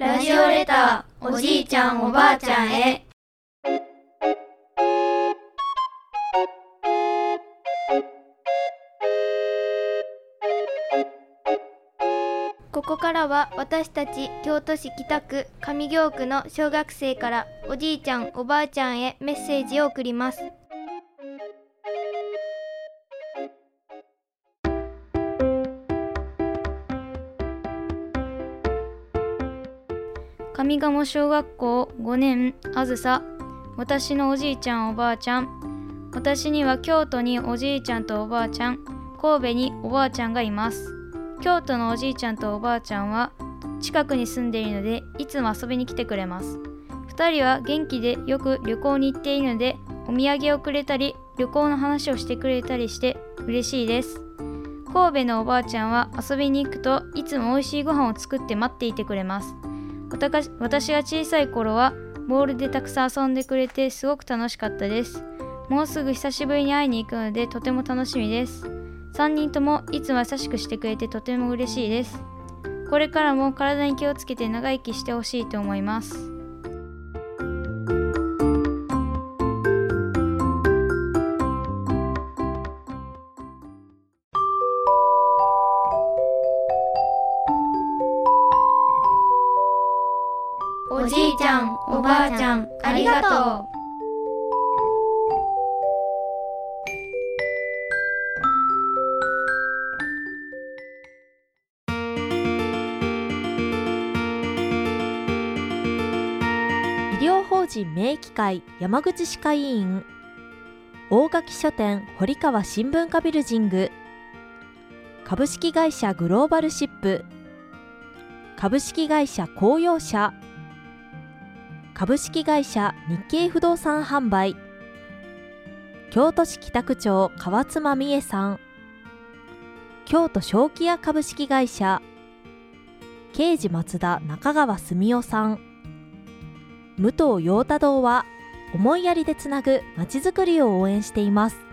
ラジオレター、おじいちゃんおばあちゃんへ。ここからは私たち京都市北区上京区の小学生からおじいちゃんおばあちゃんへメッセージを送ります。上賀茂小学校5年あずさ。私のおじいちゃんおばあちゃん。私には京都におじいちゃんとおばあちゃん、神戸におばあちゃんがいます。京都のおじいちゃんとおばあちゃんは近くに住んでいるのでいつも遊びに来てくれます。2人は元気でよく旅行に行っているのでお土産をくれたり旅行の話をしてくれたりして嬉しいです。神戸のおばあちゃんは遊びに行くといつも美味しいご飯を作って待っていてくれます。私が小さい頃はボールでたくさん遊んでくれてすごく楽しかったです。もうすぐ久しぶりに会いに行くのでとても楽しみです。3人ともいつも優しくしてくれてとても嬉しいです。これからも体に気をつけて長生きしてほしいと思います。おじいちゃん、おばあちゃん、ありがとう。 医療法人名医会山口歯科医院、大垣書店堀川新聞課ビルジング、株式会社グローバルシップ、株式会社公用車、株式会社日経不動産販売、京都市北区長川妻美恵さん、京都正気屋株式会社、刑事松田中川澄夫さん、武藤陽太堂は思いやりでつなぐまちづくりを応援しています。